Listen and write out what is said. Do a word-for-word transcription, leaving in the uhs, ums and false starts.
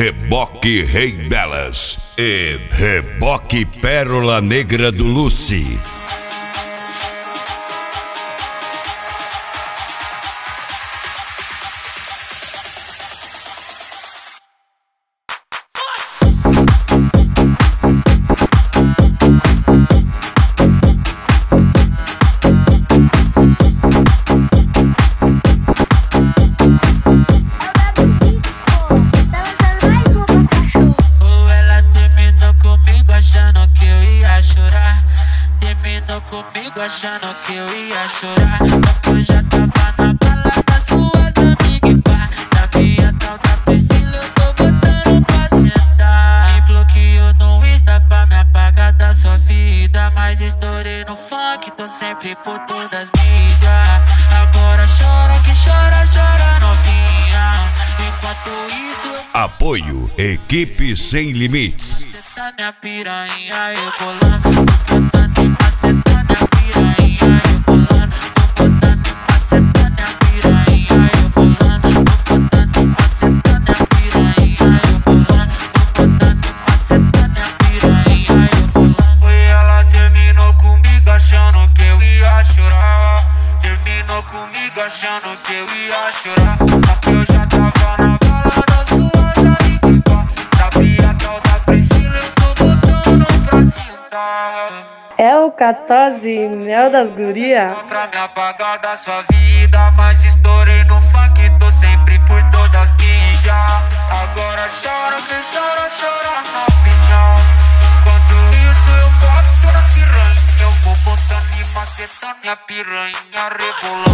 Reboque Rei delas e Reboque Pérola Negra do Lucy. Comigo achando que eu ia chorar, só que eu já tava na balada, suas amigas e pá. Sabia tal da Priscila, eu tô botando pra sentar. Me bloqueou no Insta pra me apagar da sua vida, mas estourei no funk, tô sempre por todas as mídias. Agora chora que chora, chora novinha. Enquanto isso eu... Apoio Equipe Sem Limites. Você tá minha piranha, eu bolando, tô botando em maceta. Achando que eu ia chorar, só que eu já tava na balada, suas amigas. Sabia tal da Priscila, eu tô botando pra sentar. É o quatorze, mel das guria. Pra me apagar da sua vida, mas estourei no funk, tô sempre por todas as mídias. Agora chora, quem chora, chora na opinião. Enquanto isso eu boto nas piranhas, eu vou botando e macetando minha piranha rebolando.